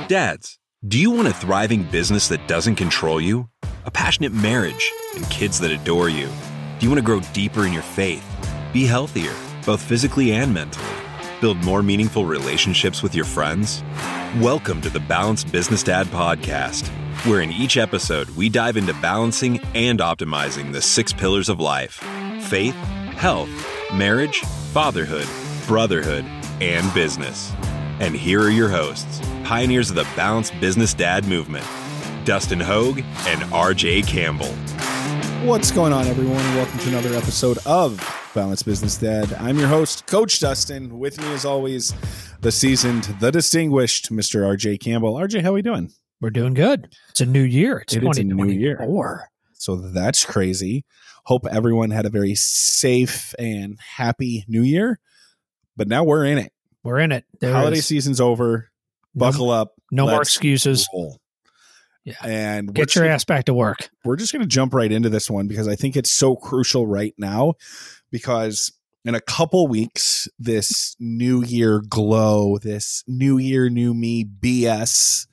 Dads, do you want a thriving business that doesn't control you? A passionate marriage and kids that adore you? Do you want to grow deeper in your faith? Be healthier, both physically and mentally? Build more meaningful relationships with your friends? Welcome to the Balanced Business Dad podcast, where in each episode we dive into balancing and optimizing the 6 pillars of life: faith, health, marriage, fatherhood, brotherhood, and business. And here are your hosts, pioneers of the Balanced Business Dad movement, Dustin Hogue and RJ Campbell. What's going on, everyone? Welcome to another episode of Balanced Business Dad. I'm your host, Coach Dustin. With me, as always, the seasoned, the distinguished Mr. RJ Campbell. RJ, how are we doing? We're doing good. It's a new year. It's a new year. So that's crazy. Hope everyone had a very safe and happy new year. But now we're in it. We're in it. Holiday season's over. Buckle up. No more excuses. Roll. Yeah. And get your ass back to work. We're just going to jump right into this one because I think it's so crucial right now, because in a couple weeks, this new year glow, this new year, new me BS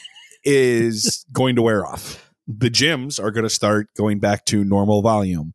is going to wear off. The gyms are going to start going back to normal volume.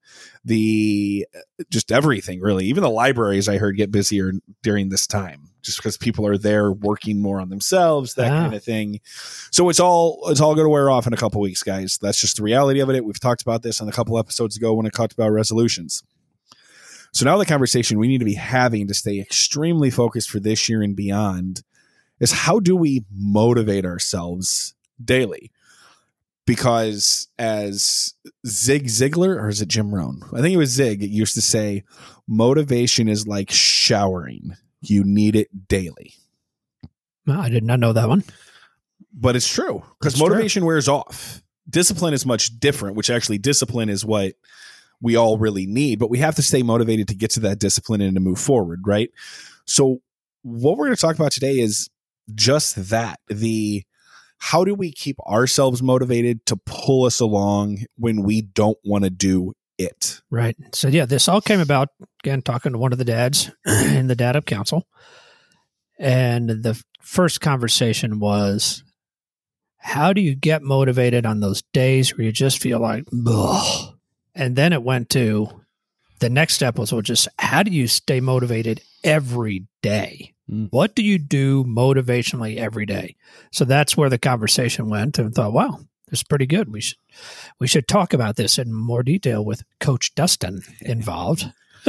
Just everything, really. Even the libraries, I heard, get busier during this time, just because people are there working more on themselves, that kind of thing. So it's all going to wear off in a couple weeks, guys. That's just the reality of it. We've talked about this on a couple episodes ago when I talked about resolutions. So now the conversation we need to be having to stay extremely focused for this year and beyond is, how do we motivate ourselves daily? Because as Zig Ziglar, or is it Jim Rohn? I think it was Zig, used to say, motivation is like showering. You need it daily. I did not know that one. But it's true, because motivation wears off. Discipline is much different, which actually discipline is what we all really need. But we have to stay motivated to get to that discipline and to move forward, right? So what we're going to talk about today is just that. How do we keep ourselves motivated to pull us along when we don't want to do it? Right. So, yeah, this all came about, again, talking to one of the dads in the Dad Up Council. And the first conversation was, how do you get motivated on those days where you just feel like, ugh? And then it went to the next step was just, how do you stay motivated every day? What do you do motivationally every day? So that's where the conversation went, and thought, wow, this is pretty good. We should talk about this in more detail with Coach Dustin involved.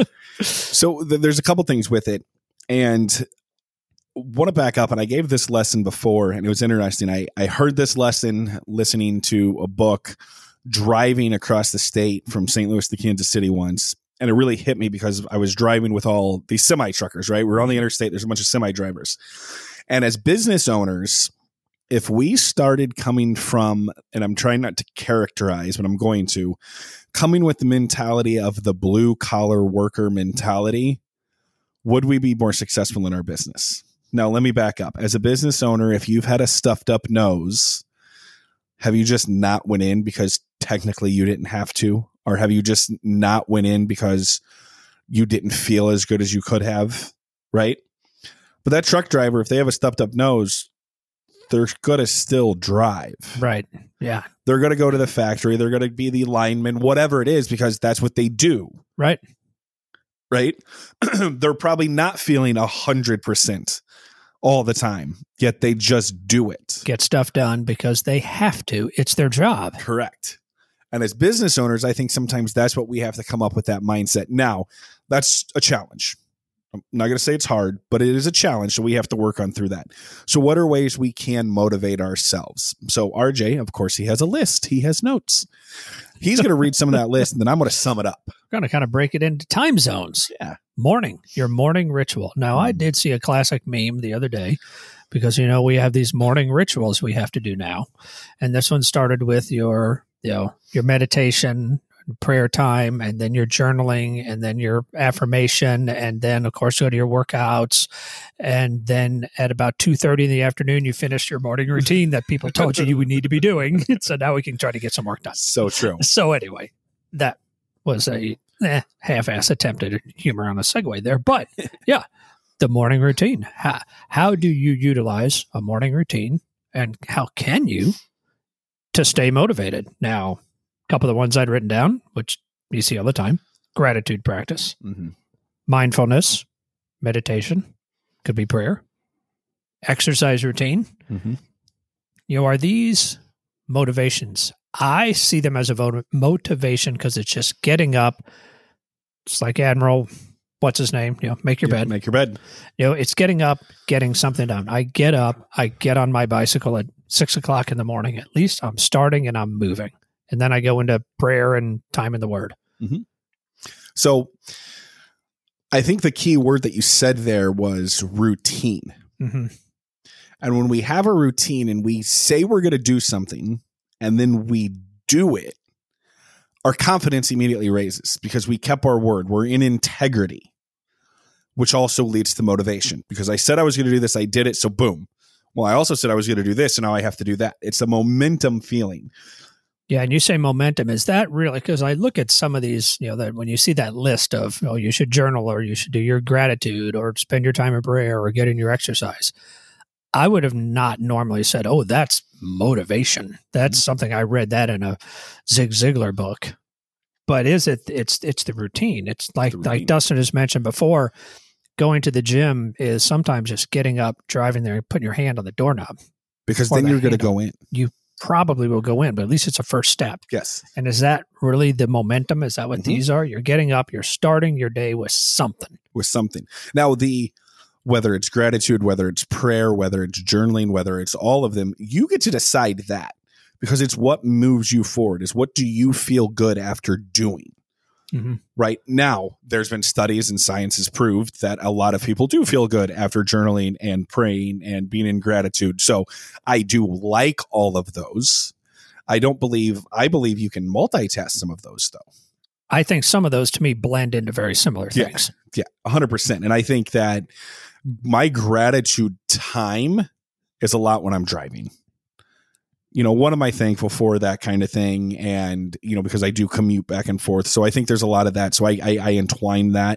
So there's a couple things with it, and want to back up. And I gave this lesson before, and it was interesting. I heard this lesson listening to a book, driving across the state from St. Louis to Kansas City once. And it really hit me because I was driving with all these semi truckers, right? We're on the interstate. There's a bunch of semi drivers. And as business owners, if we started coming from, and I'm trying not to characterize, but I'm going to, coming with the mentality of the blue collar worker mentality, would we be more successful in our business? Now, let me back up. As a business owner, if you've had a stuffed up nose, have you just not went in because technically you didn't have to? Or have you just not went in because you didn't feel as good as you could have, right? But that truck driver, if they have a stuffed up nose, they're going to still drive. Right. Yeah. They're going to go to the factory. They're going to be the lineman, whatever it is, because that's what they do. Right. Right. They're probably not feeling 100% all the time, yet they just do it. Get stuff done because they have to. It's their job. Correct. And as business owners, I think sometimes that's what we have to come up with, that mindset. Now, that's a challenge. I'm not going to say it's hard, but it is a challenge. So we have to work on through that. So what are ways we can motivate ourselves? So RJ, of course, he has a list. He has notes. He's going to read some of that list, and then I'm going to sum it up. We're going to kind of break it into time zones. Yeah. Your morning ritual. Now, I did see a classic meme the other day because, we have these morning rituals we have to do now. And this one started with your meditation, prayer time, and then your journaling, and then your affirmation, and then, of course, go to your workouts. And then at about 2:30 in the afternoon, you finish your morning routine that people told you would need to be doing. So now we can try to get some work done. So true. So anyway, that was a half-ass attempt at humor on a segue there. But yeah, the morning routine. How do you utilize a morning routine and how can you to stay motivated? Now, a couple of the ones I'd written down, which you see all the time: gratitude practice, mindfulness, meditation, could be prayer, exercise routine. Are these motivations? I see them as a motivation because it's just getting up. It's like Admiral, what's his name? Make your bed. Make your bed. It's getting up, getting something done. I get up, I get on my bicycle at 6 o'clock in the morning. At least I'm starting and I'm moving. And then I go into prayer and time in the Word. So I think the key word that you said there was routine. And when we have a routine and we say we're going to do something and then we do it, our confidence immediately raises because we kept our word. We're in integrity, which also leads to motivation because I said I was going to do this. I did it. So boom. Well, I also said I was going to do this and now I have to do that. It's a momentum feeling. Yeah. And you say momentum. Is that really, because I look at some of these, that when you see that list of, you should journal or you should do your gratitude or spend your time in prayer or get in your exercise. I would have not normally said, oh, that's motivation. That's something I read that in a Zig Ziglar book. But it's the routine. It's like Dustin has mentioned before, going to the gym is sometimes just getting up, driving there, and putting your hand on the doorknob. Because then you're going to go in. You probably will go in, but at least it's a first step. Yes. And is that really the momentum? Is that what these are? You're getting up, you're starting your day with something. Now, whether it's gratitude, whether it's prayer, whether it's journaling, whether it's all of them, you get to decide that because it's what moves you forward. Is what do you feel good after doing? Right now, there's been studies and science has proved that a lot of people do feel good after journaling and praying and being in gratitude. So I do like all of those. I believe you can multitask some of those though. I think some of those to me blend into very similar things. Yeah, 100%. And I think that my gratitude time is a lot when I'm driving. What am I thankful for? That kind of thing. And, because I do commute back and forth. So I think there's a lot of that. So I entwine that.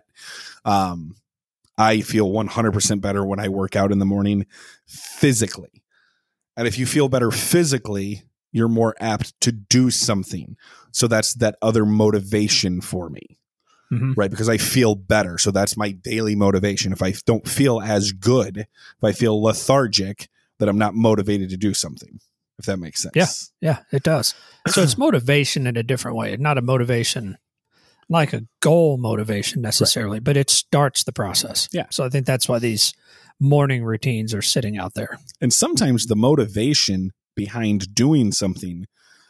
I feel 100% better when I work out in the morning physically. And if you feel better physically, you're more apt to do something. So that's that other motivation for me. Right? Because I feel better. So that's my daily motivation. If I don't feel as good, if I feel lethargic, that I'm not motivated to do something, if that makes sense. Yeah, it does. So it's motivation in a different way, not a motivation like a goal motivation necessarily, but it starts the process. Yeah. So I think that's why these morning routines are sitting out there. And sometimes the motivation behind doing something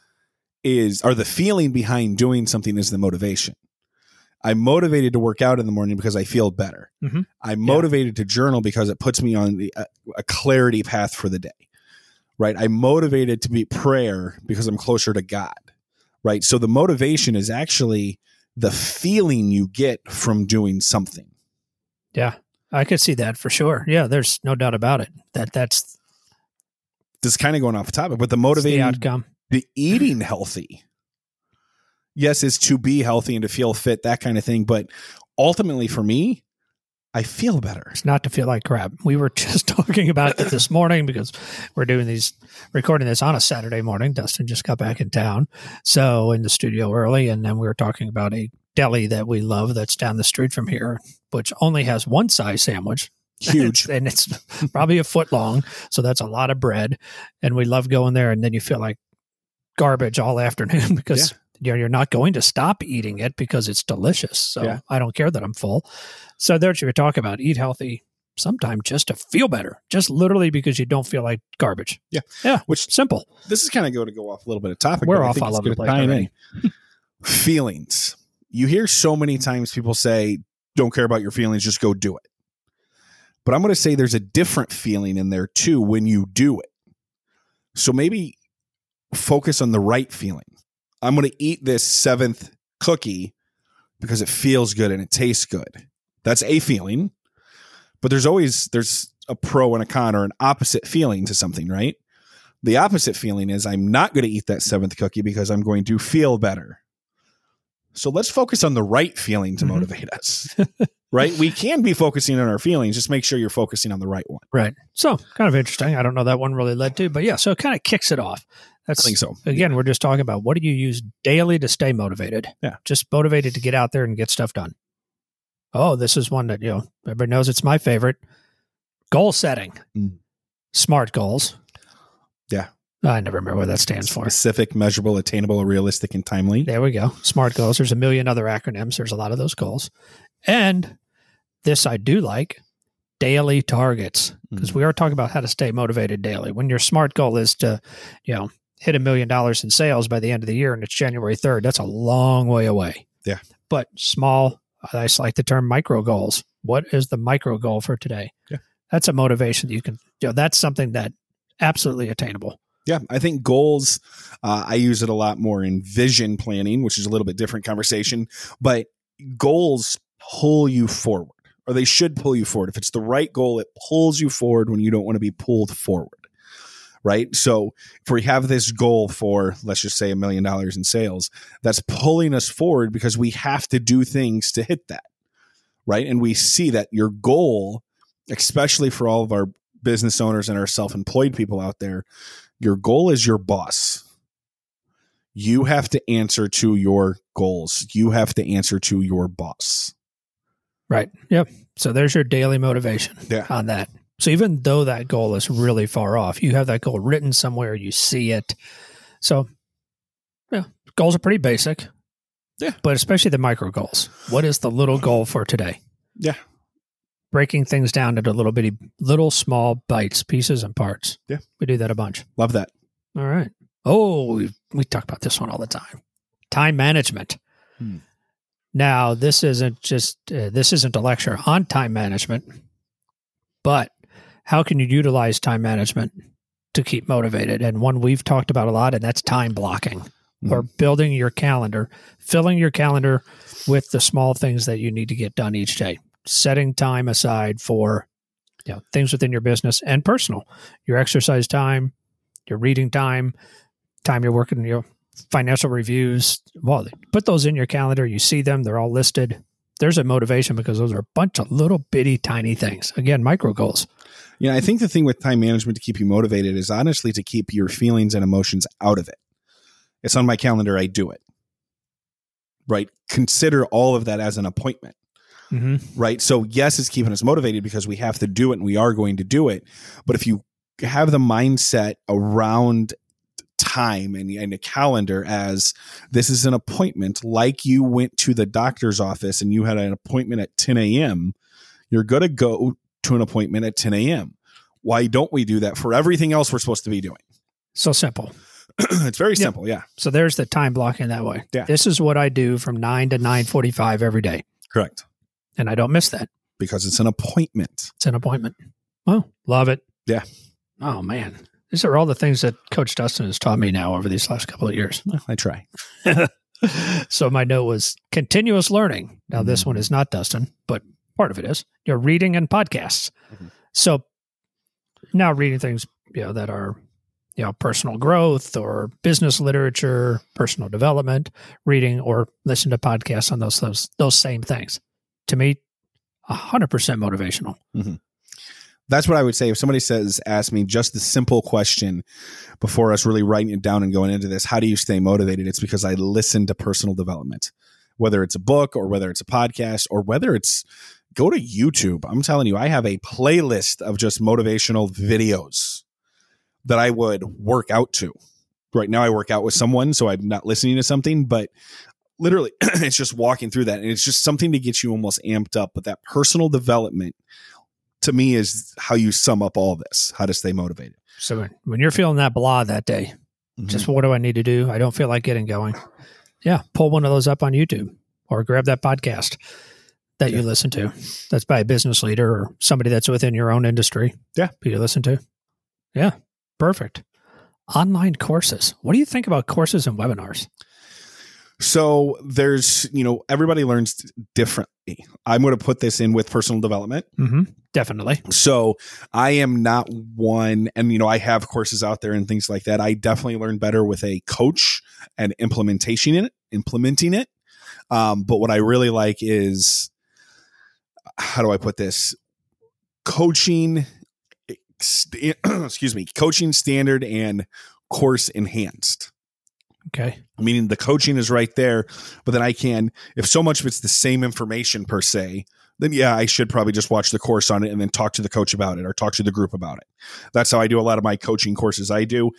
or the feeling behind doing something is the motivation. I'm motivated to work out in the morning because I feel better. I'm motivated to journal because it puts me on a clarity path for the day, right? I'm motivated to be prayer because I'm closer to God, right? So the motivation is actually the feeling you get from doing something. Yeah, I could see that for sure. Yeah, there's no doubt about it. That's this is kind of going off the topic, but the motivating outcome, the eating healthy. Yes, is to be healthy and to feel fit, that kind of thing. But ultimately for me, I feel better. It's not to feel like crap. We were just talking about it this morning because we're recording this on a Saturday morning. Dustin just got back in town. So in the studio early. And then we were talking about a deli that we love that's down the street from here, which only has one size sandwich. Huge. And it's probably a foot long. So that's a lot of bread. And we love going there. And then you feel like garbage all afternoon because you're not going to stop eating it because it's delicious. So I don't care that I'm full. So there's what you're talking about. Eat healthy sometimes just to feel better, just literally because you don't feel like garbage. Yeah. Yeah. Which simple. This is kind of going to go off a little bit of topic. We're off all over the place already. Feelings. You hear so many times people say, don't care about your feelings, just go do it. But I'm going to say there's a different feeling in there too when you do it. So maybe focus on the right feeling. I'm going to eat this 7th cookie because it feels good and it tastes good. That's a feeling, but there's a pro and a con or an opposite feeling to something, right? The opposite feeling is I'm not going to eat that 7th cookie because I'm going to feel better. So let's focus on the right feeling to motivate us. right? We can be focusing on our feelings. Just make sure you're focusing on the right one. Right. So kind of interesting. I don't know that one really led to, but yeah, so it kind of kicks it off. I think so. Again, we're just talking about what do you use daily to stay motivated? Yeah. Just motivated to get out there and get stuff done. Oh, this is one that, everybody knows it's my favorite. Goal setting. SMART goals. Yeah. I never remember what that stands for. Specific, measurable, attainable, realistic, and timely. There we go. SMART goals. There's a million other acronyms. There's a lot of those goals. And this I do like, daily targets, because we are talking about how to stay motivated daily. When your SMART goal is to, hit $1 million in sales by the end of the year and it's January 3rd, that's a long way away. Yeah. But small, I just like the term micro goals. What is the micro goal for today? Yeah. That's a motivation that you can, that's something that absolutely attainable. Yeah, I think goals, I use it a lot more in vision planning, which is a little bit different conversation, but goals pull you forward, or they should pull you forward. If it's the right goal, it pulls you forward when you don't want to be pulled forward, right? So if we have this goal for, let's just say $1 million in sales, that's pulling us forward because we have to do things to hit that, right? And we see that your goal, especially for all of our business owners and our self-employed people out there, your goal is your boss. You have to answer to your goals. You have to answer to your boss. Right. Yep. So there's your daily motivation on that. So even though that goal is really far off, you have that goal written somewhere, you see it. So yeah, goals are pretty basic. Yeah. But especially the micro goals. What is the little goal for today? Yeah. Breaking things down into little small bites, pieces and parts. Yeah. We do that a bunch. Love that. All right. Oh, we talk about this one all the time. Time management. Now, this isn't a lecture on time management, but how can you utilize time management to keep motivated? And one we've talked about a lot, and that's time blocking or building your calendar, filling your calendar with the small things that you need to get done each day. Setting time aside for things within your business and personal, your exercise time, your reading time you're working, your financial reviews. Well, put those in your calendar. You see them. They're all listed. There's a motivation because those are a bunch of little bitty tiny things. Again, micro goals. Yeah, I think the thing with time management to keep you motivated is honestly to keep your feelings and emotions out of it. It's on my calendar. I do it. Right? Consider all of that as an appointment. Right. So yes, it's keeping us motivated because we have to do it and we are going to do it. But if you have the mindset around time and a calendar as this is an appointment, like you went to the doctor's office and you had an appointment at 10 a.m., you're going to go to an appointment at 10 a.m. Why don't we do that for everything else we're supposed to be doing? So simple. It's very simple. Yeah. So there's the time blocking that way. Yeah. This is what I do from 9 to 9:45 every day. Correct. And I don't miss that. Because it's an appointment. It's an appointment. Oh, love it. Yeah. Oh, man. These are all the things that Coach Dustin has taught me now over these last couple of years. Well, I try. So my note was continuous learning. Now, this one is not Dustin, but part of it is. You're reading and podcasts. So now reading things that are personal growth or business literature, personal development, reading or listen to podcasts on those same things. To me, 100% motivational. That's what I would say. If somebody ask me just the simple question before us really writing it down and going into this, how do you stay motivated? It's because I listen to personal development, whether it's a book or whether it's a podcast or whether it's go to YouTube. I'm telling you, I have a playlist of just motivational videos that I would work out to. Right now I work out with someone, so I'm not listening to something, but literally it's just walking through that. And it's just something to get you almost amped up. But that personal development to me is how you sum up all this, how to stay motivated. So when you're feeling that blah that day, just what do I need to do? I don't feel like getting going. Yeah. Pull one of those up on YouTube or grab that podcast that you listen to. That's by a business leader or somebody that's within your own industry. Yeah. Who you listen to. Yeah. Perfect. Online courses. What do you think about courses and webinars? So there's, everybody learns differently. I'm going to put this in with personal development. Definitely. So I am not one, and, I have courses out there and things like that. I definitely learn better with a coach and implementing it. But what I really like is how do I put this? Coaching, coaching standard and course enhanced. Okay. Meaning the coaching is right there, but then I can, if so much of it's the same information per se, then yeah, I should probably just watch the course on it and then talk to the coach about it or talk to the group about it. That's how I do a lot of my coaching courses I do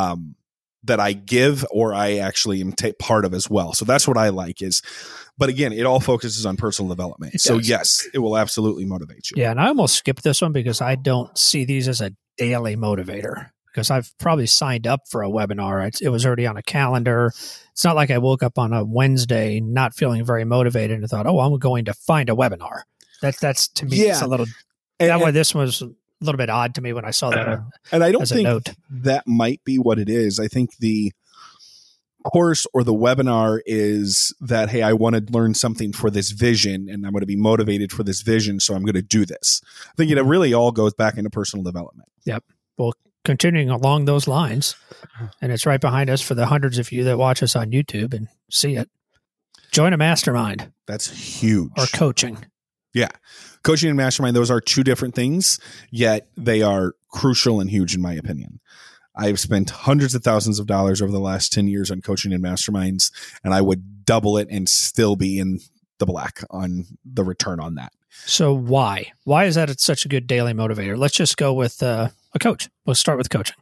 that I give or I actually am part of as well. So that's what I like is, but again, it all focuses on personal development. So yes, it will absolutely motivate you. Yeah. And I almost skipped this one because I don't see these as a daily motivator. Because I've probably signed up for a webinar. It was already on a calendar. It's not like I woke up on a Wednesday not feeling very motivated and thought, I'm going to find a webinar. That's to me, it's a little, that way this was a little bit odd to me when I saw that. And I don't think that might be what it is. I think the course or the webinar is that, hey, I want to learn something for this vision and I'm going to be motivated for this vision. So I'm going to do this. I think it really all goes back into personal development. Yep. Well, continuing along those lines, and it's right behind us for the hundreds of you that watch us on YouTube and see it. Join a mastermind. That's huge. Or coaching. Yeah. Coaching and mastermind, those are two different things, yet they are crucial and huge in my opinion. I've spent hundreds of thousands of dollars over the last 10 years on coaching and masterminds, and I would double it and still be in the black on the return on that. So why? Why is that such a good daily motivator? Let's just go with a coach. We'll start with coaching.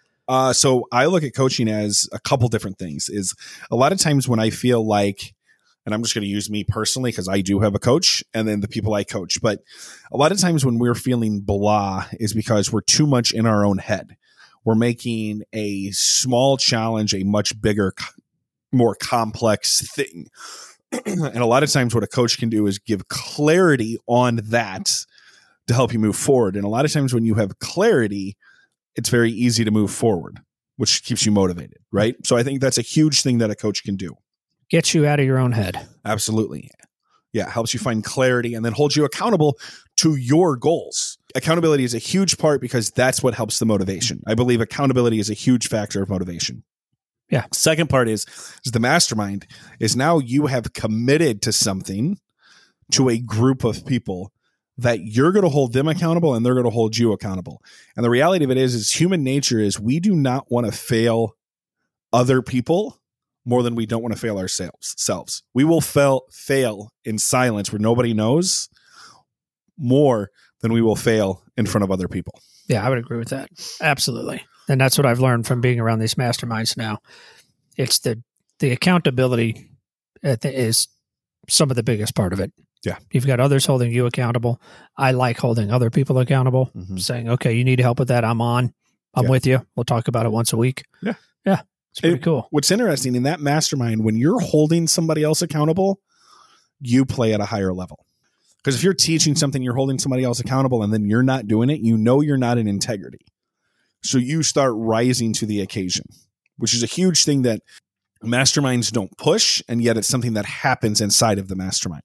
So I look at coaching as a couple different things. Is a lot of times when I feel like, and I'm just going to use me personally because I do have a coach and then the people I coach, but a lot of times when we're feeling blah is because we're too much in our own head. We're making a small challenge a much bigger, more complex thing. And a lot of times what a coach can do is give clarity on that to help you move forward. And a lot of times when you have clarity, it's very easy to move forward, which keeps you motivated, right? So I think that's a huge thing that a coach can do. Gets you out of your own head. Absolutely. Yeah. Helps you find clarity and then holds you accountable to your goals. Accountability is a huge part because that's what helps the motivation. I believe accountability is a huge factor of motivation. Yeah. Second part is the mastermind is now you have committed to something to a group of people that you're going to hold them accountable and they're going to hold you accountable. And the reality of it is human nature is we do not want to fail other people more than we don't want to fail ourselves. We will fail in silence where nobody knows more than we will fail in front of other people. Yeah, I would agree with that. Absolutely. And that's what I've learned from being around these masterminds now. It's the accountability is some of the biggest part of it. Yeah. You've got others holding you accountable. I like holding other people accountable, saying, okay, you need help with that. I'm on. I'm with you. We'll talk about it once a week. Yeah. Yeah. It's pretty cool. What's interesting in that mastermind, when you're holding somebody else accountable, you play at a higher level. Because if you're teaching something, you're holding somebody else accountable and then you're not doing it, you know you're not in integrity. So you start rising to the occasion, which is a huge thing that masterminds don't push, and yet it's something that happens inside of the mastermind.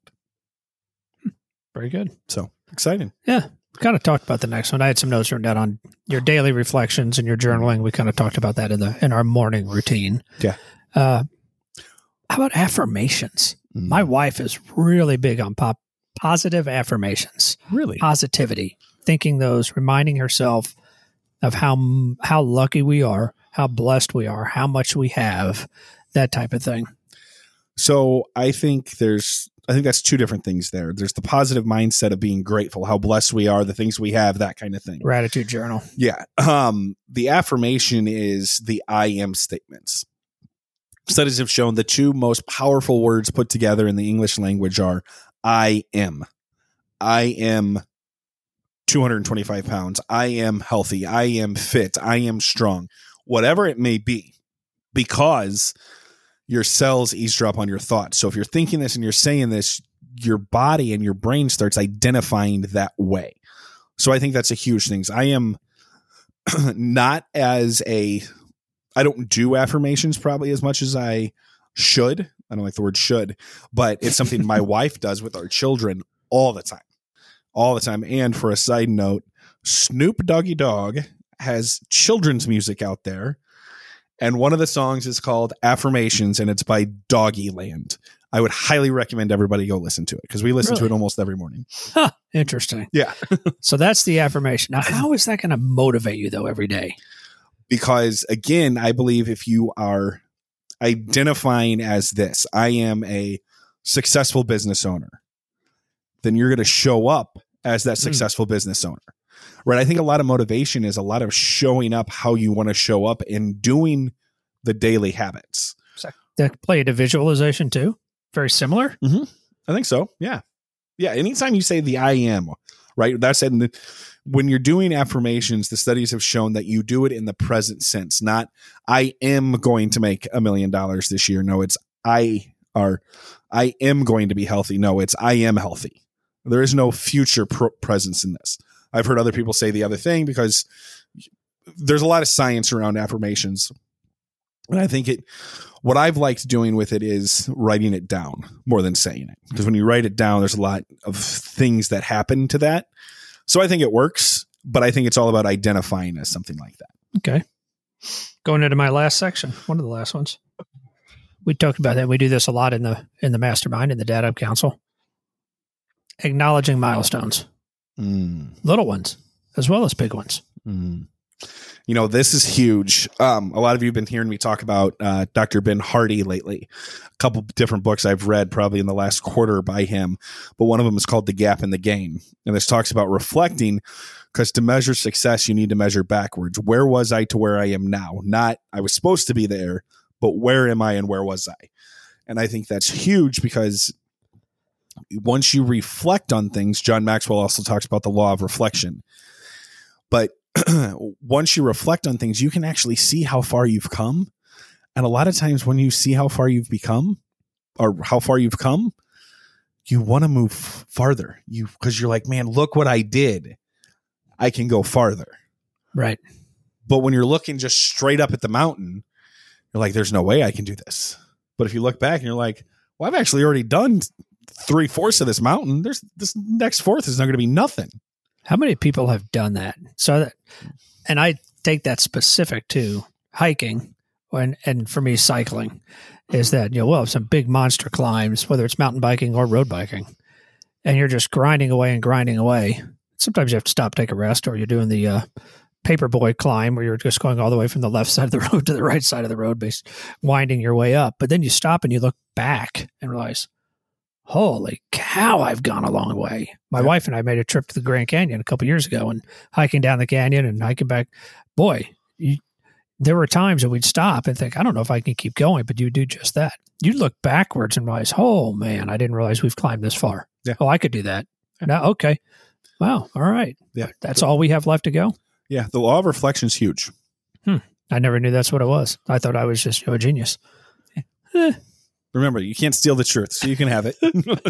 Very good. So exciting. Yeah. We kind of talked about the next one. I had some notes written down on your daily reflections and your journaling. We kind of talked about that in our morning routine. Yeah. How about affirmations? My wife is really big on positive affirmations. Really? Positivity. Thinking those, reminding herself of how lucky we are, how blessed we are, how much we have, that type of thing. So I think that's two different things there. There's the positive mindset of being grateful, how blessed we are, the things we have, that kind of thing. Gratitude journal. Yeah. The affirmation is the I am statements. Studies have shown the two most powerful words put together in the English language are I am. I am 225 pounds. I am healthy. I am fit. I am strong. Whatever it may be, because your cells eavesdrop on your thoughts. So if you're thinking this and you're saying this, your body and your brain starts identifying that way. So I think that's a huge thing. I am not I don't do affirmations probably as much as I should. I don't like the word should, but it's something my wife does with our children all the time. All the time. And for a side note, Snoop Doggy Dogg has children's music out there. And one of the songs is called Affirmations, and it's by Doggyland. I would highly recommend everybody go listen to it because we listen to it almost every morning. Huh, interesting. Yeah. So that's the affirmation. Now, how is that going to motivate you though every day? Because again, I believe if you are identifying as this, I am a successful business owner, then you're going to show up as that successful business owner, right? I think a lot of motivation is a lot of showing up how you want to show up and doing the daily habits. So that play into visualization too. Very similar. Mm-hmm. I think so. Yeah. Yeah. Anytime you say the I am, right? That's it. When you're doing affirmations, the studies have shown that you do it in the present sense, not I am going to make $1 million this year. No, it's I am going to be healthy. No, it's I am healthy. There is no future presence in this. I've heard other people say the other thing because there's a lot of science around affirmations. And I think what I've liked doing with it is writing it down more than saying it. Because when you write it down, there's a lot of things that happen to that. So I think it works, but I think it's all about identifying as something like that. Okay. Going into my last section, one of the last ones. We talked about that. We do this a lot in the mastermind, in the Dad Up Council. Acknowledging milestones. Little ones, as well as big ones. You know, this is huge. A lot of you have been hearing me talk about Dr. Ben Hardy lately. A couple different books I've read probably in the last quarter by him, but one of them is called The Gap in the Gain. And this talks about reflecting, because to measure success, you need to measure backwards. Where was I to where I am now? Not I was supposed to be there, but where am I and where was I? And I think that's huge because once you reflect on things, John Maxwell also talks about the law of reflection. But once you reflect on things, you can actually see how far you've come. And a lot of times when you see how far you've become or how far you've come, you want to move farther. Because you're like, man, look what I did. I can go farther. Right. But when you're looking just straight up at the mountain, you're like, there's no way I can do this. But if you look back and you're like, well, I've actually already done 3/4 of this mountain. This next fourth is not going to be nothing. How many people have done that? And I take that specific to hiking and for me, cycling is that, we'll have some big monster climbs, whether it's mountain biking or road biking, and you're just grinding away and grinding away. Sometimes you have to stop, take a rest, or you're doing the paperboy climb where you're just going all the way from the left side of the road to the right side of the road, winding your way up. But then you stop and you look back and realize, holy cow, I've gone a long way. My wife and I made a trip to the Grand Canyon a couple years ago and hiking down the canyon and hiking back. Boy, there were times that we'd stop and think, I don't know if I can keep going, but you do just that. You look backwards and realize, oh man, I didn't realize we've climbed this far. Yeah. Oh, I could do that. Now, okay. Wow. All right. Yeah. That's all we have left to go. Yeah. The law of reflection is huge. I never knew that's what it was. I thought I was just a genius. Remember, you can't steal the truth, so you can have it.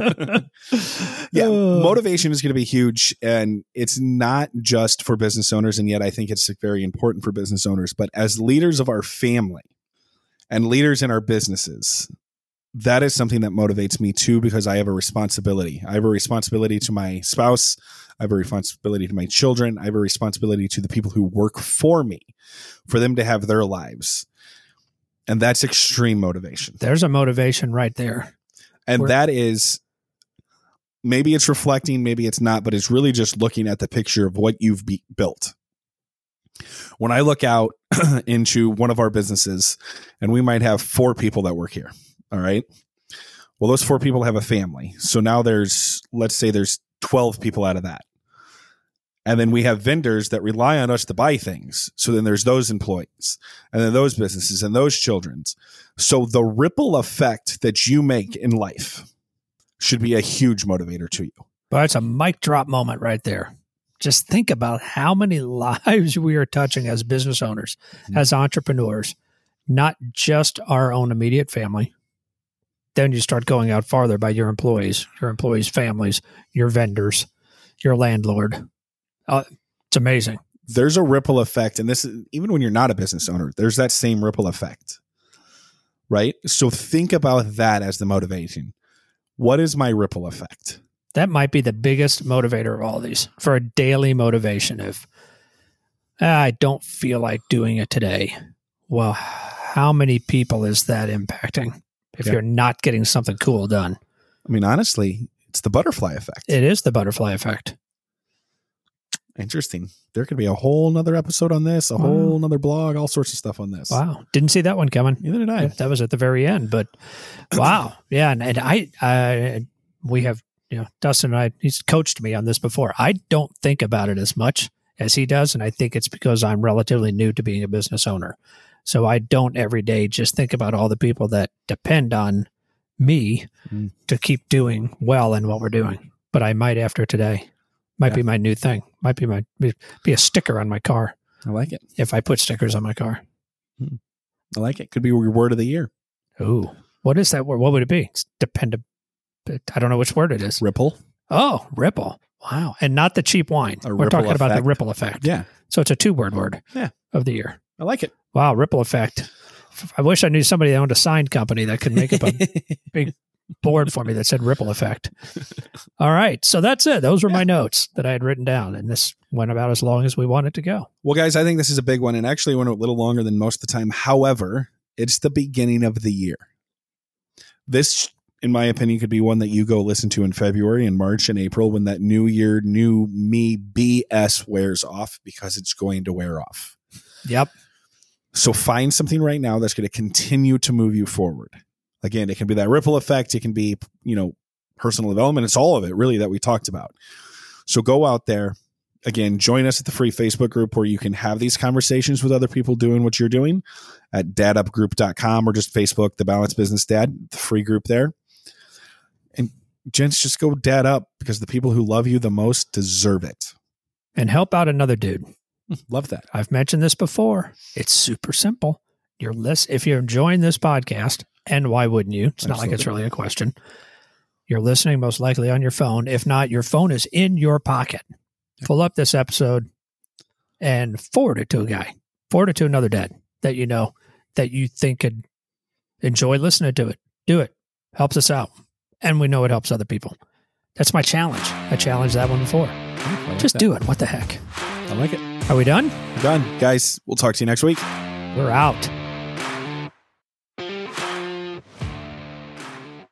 Yeah, motivation is going to be huge, and it's not just for business owners, and yet I think it's very important for business owners. But as leaders of our family and leaders in our businesses, that is something that motivates me too, because I have a responsibility. I have a responsibility to my spouse. I have a responsibility to my children. I have a responsibility to the people who work for me, for them to have their lives. And that's extreme motivation. There's a motivation right there. And that is, maybe it's reflecting, maybe it's not, but it's really just looking at the picture of what you've built. When I look out into one of our businesses, and we might have 4 people that work here. All right. Well, those 4 people have a family. So now let's say there's 12 people out of that. And then we have vendors that rely on us to buy things. So then there's those employees and then those businesses and those children's. So the ripple effect that you make in life should be a huge motivator to you. Well, it's a mic drop moment right there. Just think about how many lives we are touching as business owners, as entrepreneurs, not just our own immediate family. Then you start going out farther by your employees' families, your vendors, your landlord. It's amazing. There's a ripple effect. And this is, even when you're not a business owner, there's that same ripple effect, right? So think about that as the motivation. What is my ripple effect? That might be the biggest motivator of all these for a daily motivation. If I don't feel like doing it today, well, how many people is that impacting? if you're not getting something cool done. I mean, honestly, it's the butterfly effect. It is the butterfly effect. Interesting. There could be a whole nother episode on this, a whole nother blog, all sorts of stuff on this. Wow. Didn't see that one coming. Neither did I. That was at the very end, but wow. Yeah. And we have, Dustin and I, he's coached me on this before. I don't think about it as much as he does. And I think it's because I'm relatively new to being a business owner. So I don't every day just think about all the people that depend on me to keep doing well in what we're doing. But I might after today. Might be my new thing. Might be a sticker on my car. I like it. If I put stickers on my car. I like it. Could be your word of the year. Ooh. What is that word? What would it be? It's dependent. I don't know which word it is. Ripple. Oh, ripple. Wow. And not the cheap wine. We're talking about the ripple effect. Yeah. So it's a 2-word word of the year. I like it. Wow. Ripple effect. I wish I knew somebody that owned a sign company that could make up a big board for me that said ripple effect. All right. So that's it. Those were my notes that I had written down. And this went about as long as we wanted to go. Well, guys, I think this is a big one and actually went a little longer than most of the time. However, it's the beginning of the year. This, in my opinion, could be one that you go listen to in February and March and April when that new year, new me BS wears off, because it's going to wear off. Yep. So find something right now that's going to continue to move you forward. Again, it can be that ripple effect. It can be, personal development. It's all of it really that we talked about. So go out there. Again, join us at the free Facebook group where you can have these conversations with other people doing what you're doing at dadupgroup.com or just Facebook, The Balanced Business Dad, the free group there. And gents, just go dad up, because the people who love you the most deserve it. And help out another dude. Love that. I've mentioned this before. It's super simple. If you're enjoying this podcast, and why wouldn't you? It's not like it's really a question. You're listening most likely on your phone. If not, your phone is in your pocket. Pull up this episode and forward it to a guy. Forward it to another dad that you know that you think could enjoy listening to it. Do it. Helps us out. And we know it helps other people. That's my challenge. I challenged that one before. Just do it. What the heck? I like it. Are we done? We're done. Guys, we'll talk to you next week. We're out.